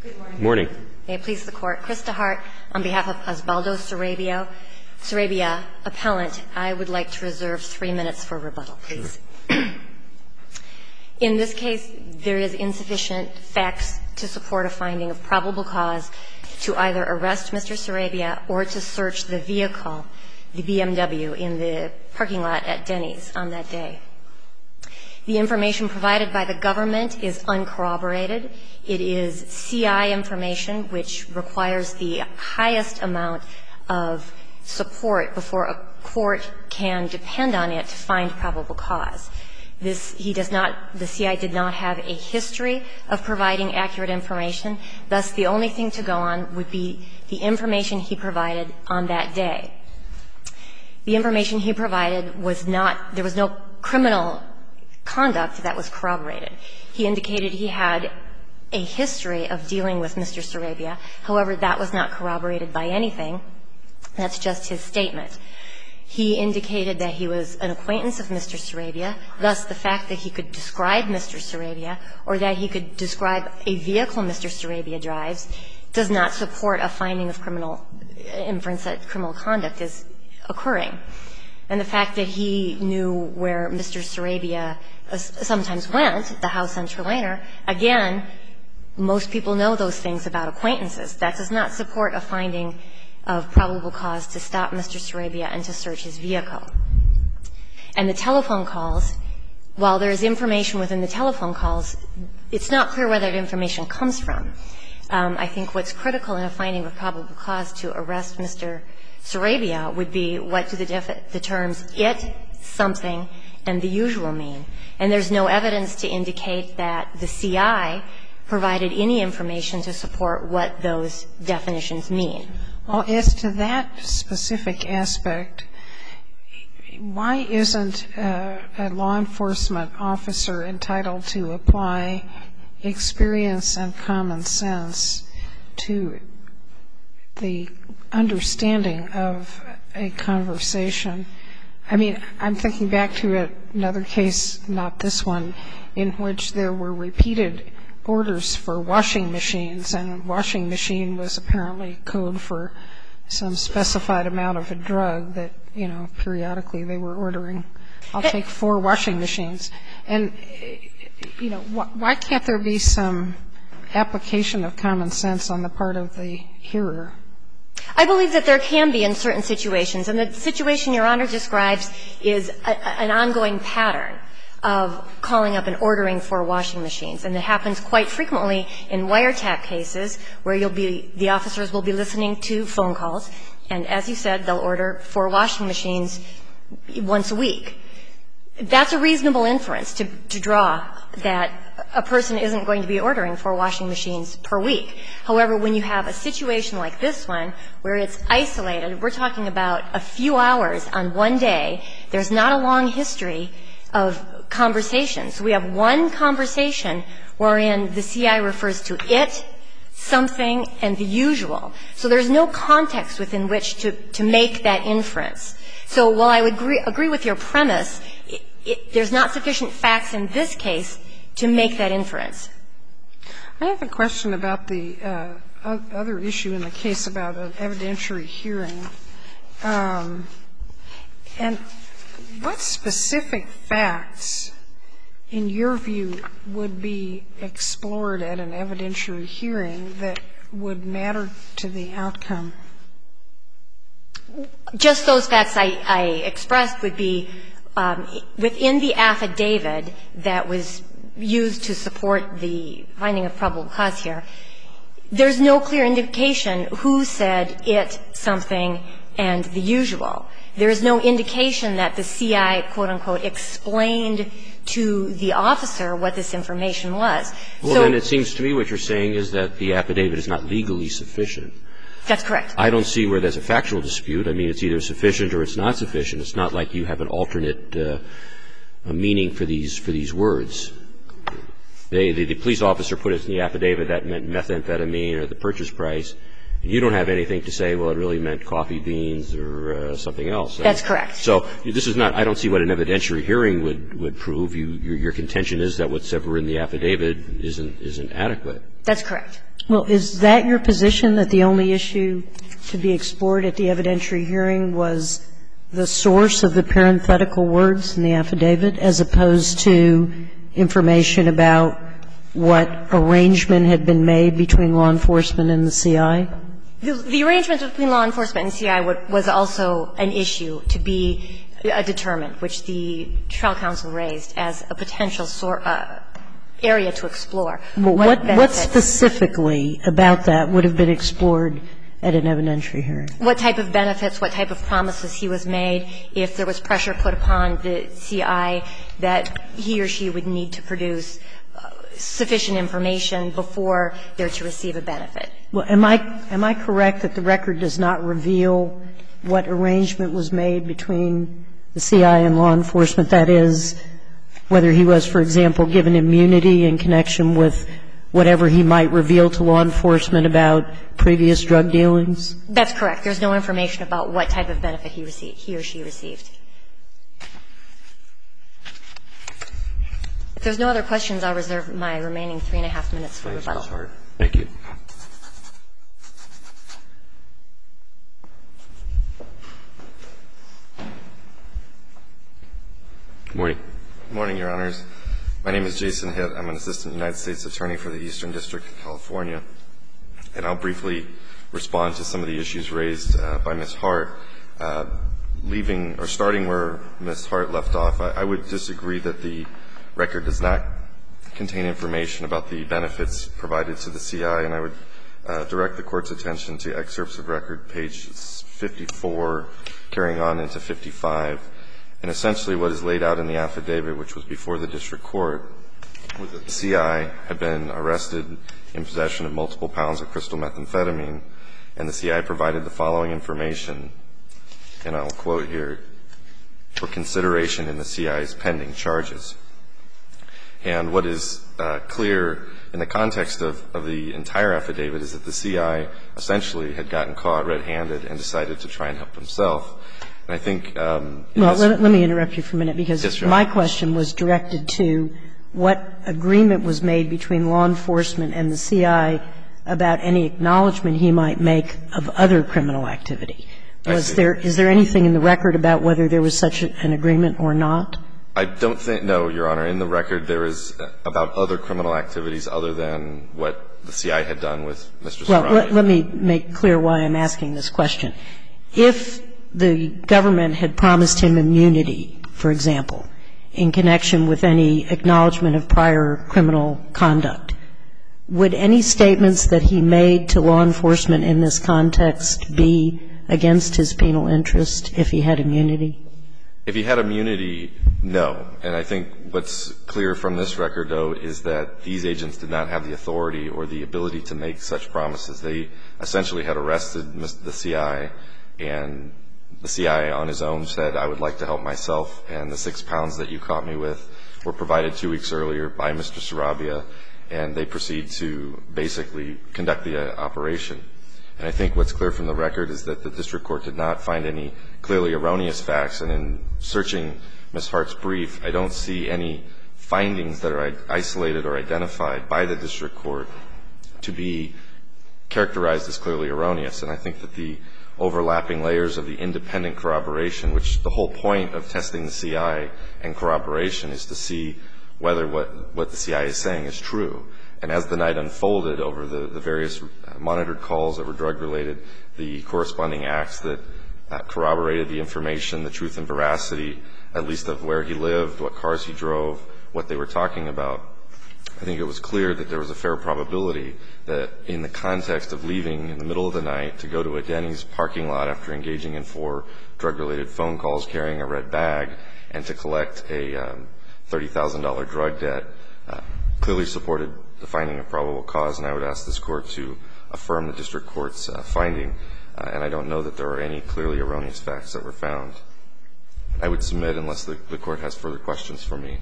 Good morning. May it please the Court. Krista Hart, on behalf of Osvaldo Sarabia, appellant, I would like to reserve 3 minutes for rebuttal, please. Sure. In this case, there is insufficient facts to support a finding of probable cause to either arrest Mr. Sarabia or to search the vehicle, the BMW, in the parking lot at Denny's on that day. The information provided by the government is uncorroborated. It is CI information, which requires the highest amount of support before a court can depend on it to find probable cause. The CI did not have a history of providing accurate information. Thus, the only thing to go on would be the information he provided on that day. The information he provided was not – there was no criminal conduct that was corroborated. He indicated he had a history of dealing with Mr. Sarabia. However, that was not corroborated by anything. That's just his statement. He indicated that he was an acquaintance of Mr. Sarabia. Thus, the fact that he could describe Mr. Sarabia or that he could describe a vehicle Mr. Sarabia drives does not support a finding of criminal inference that criminal conduct is occurring. And the fact that he knew where Mr. Sarabia sometimes went, the house on Trelawney, again, most people know those things about acquaintances. That does not support a finding of probable cause to stop Mr. Sarabia and to search his vehicle. And the telephone calls, while there is information within the telephone calls, it's not clear where that information comes from. I think what's critical in a finding of probable cause to arrest Mr. Sarabia would be what do the terms it, something, and the usual mean. And there's no evidence to indicate that the CI provided any information to support what those definitions mean. Well, as to that specific aspect, why isn't a law enforcement officer entitled to apply experience and common sense to the understanding of a conversation? I mean, I'm thinking back to another case, not this one, in which there were repeated orders for washing machines, and washing machine was apparently code for some specified amount of a drug that, you know, periodically they were ordering. I'll take 4 washing machines. And, you know, why can't there be some application of common sense on the part of the hearer? I believe that there can be in certain situations. And the situation Your Honor describes is an ongoing pattern of calling up and ordering for washing machines. And it happens quite frequently in wiretap cases where the officers will be listening to phone calls, and as you said, they'll order 4 washing machines once a week. That's a reasonable inference to draw that a person isn't going to be ordering 4 washing machines per week. However, when you have a situation like this one where it's isolated, we're talking about a few hours on one day, there's not a long history of conversations. We have one conversation wherein the CI refers to it, something, and the usual. So there's no context within which to make that inference. So while I would agree with your premise, there's not sufficient facts in this case to make that inference. I have a question about the other issue in the case about an evidentiary hearing. And what specific facts, in your view, would be explored at an evidentiary hearing that would matter to the outcome? Just those facts I expressed would be within the affidavit that was used to support the finding of probable cause here. There's no clear indication who said it, something, and the usual. There is no indication that the CI, quote, unquote, explained to the officer what this information was. Well, then it seems to me what you're saying is that the affidavit is not legally sufficient. That's correct. I don't see where there's a factual dispute. I mean, it's either sufficient or it's not sufficient. It's not like you have an alternate meaning for these words. The police officer put it in the affidavit that meant methamphetamine or the purchase price. And you don't have anything to say, well, it really meant coffee beans or something else. That's correct. So this is not – I don't see what an evidentiary hearing would prove. Your contention is that whatever in the affidavit isn't adequate. That's correct. Well, is that your position, that the only issue to be explored at the evidentiary hearing was the source of the parenthetical words in the affidavit, as opposed to information about what arrangement had been made between law enforcement and the CI? The arrangement between law enforcement and CI was also an issue to be determined, which the trial counsel raised as a potential area to explore. Well, what specifically about that would have been explored at an evidentiary hearing? What type of benefits, what type of promises he was made, if there was pressure put upon the CI that he or she would need to produce sufficient information before they're to receive a benefit. Well, am I correct that the record does not reveal what arrangement was made between the CI and law enforcement? That is, whether he was, for example, given immunity in connection with whatever he might reveal to law enforcement about previous drug dealings? That's correct. There's no information about what type of benefit he or she received. If there's no other questions, I'll reserve my remaining 3.5 minutes for rebuttal. Ms. Hart. Thank you. Good morning. Good morning, Your Honors. My name is Jason Hitt. I'm an assistant United States attorney for the Eastern District of California. And I'll briefly respond to some of the issues raised by Ms. Hart. Leaving or starting where Ms. Hart left off, I would disagree that the record does not contain information about the benefits provided to the CI, and I would direct the Court's attention to excerpts of record, page 54, carrying on into 55. And essentially what is laid out in the affidavit, which was before the district court, was that the CI had been arrested in possession of multiple pounds of crystal methamphetamine, and the CI provided the following information, and I'll quote here, for consideration in the CI's pending charges. And what is clear in the context of the entire affidavit is that the CI essentially had gotten caught red-handed and decided to try and help himself. And I think let me interrupt you for a minute, because my question was directed to what agreement was made between law enforcement and the CI about any acknowledgment he might make of other criminal activity. Is there anything in the record about whether there was such an agreement or not? I don't think, no, Your Honor. In the record, there is about other criminal activities other than what the CI had done with Mr. Sarabia. Well, let me make clear why I'm asking this question. If the government had promised him immunity, for example, in connection with any acknowledgment of prior criminal conduct, would any statements that he made to law enforcement in this context be against his penal interest if he had immunity? If he had immunity, no. And I think what's clear from this record, though, is that these agents did not have the authority or the ability to make such promises. They essentially had arrested the CI, and the CI on his own said, I would like to help myself, and the 6 pounds that you caught me with were provided 2 weeks earlier by Mr. Sarabia, and they proceed to basically conduct the operation. And I think what's clear from the record is that the district court did not find any clearly erroneous facts. And in searching Ms. Hart's brief, I don't see any findings that are isolated or identified by the district court to be characterized as clearly erroneous. And I think that the overlapping layers of the independent corroboration, which the whole point of testing the CI and corroboration is to see whether what the CI is saying is true. And as the night unfolded over the various monitored calls that were drug-related, the corresponding acts that corroborated the information, the truth and veracity, at least of where he lived, what cars he drove, what they were talking about, I think it was clear that there was a fair probability that in the context of leaving in the middle of the night to go to a Denny's parking lot after engaging in 4 drug-related phone calls, carrying a red bag, and to collect a $30,000 drug debt, clearly supported the finding of probable cause. And I would ask this Court to affirm the district court's finding. And I don't know that there are any clearly erroneous facts that were found. I would submit unless the Court has further questions for me.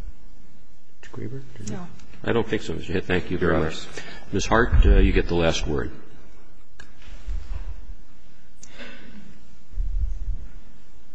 Mr. Grieber? No. I don't think so, Mr. Hitt. Thank you very Your much. Honors. Ms. Hart, you get the last word.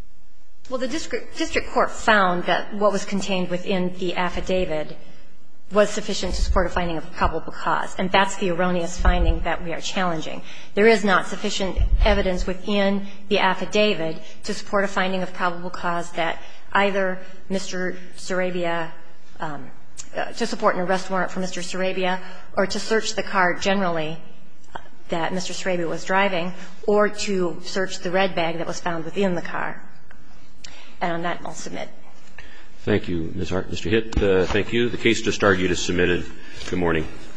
Well, the district court found that what was contained within the affidavit was sufficient to support a finding of probable cause. And that's the erroneous finding that we are challenging. There is not sufficient evidence within the affidavit to support a finding of probable cause that either Mr. Sarabia, to support an arrest warrant for Mr. Sarabia, or to search the car generally that Mr. Sarabia was driving, or to search the red bag that was found within the car. And on that, I'll submit. Thank you, Ms. Hart. Mr. Hitt, thank you. The case just argued is submitted. Good morning.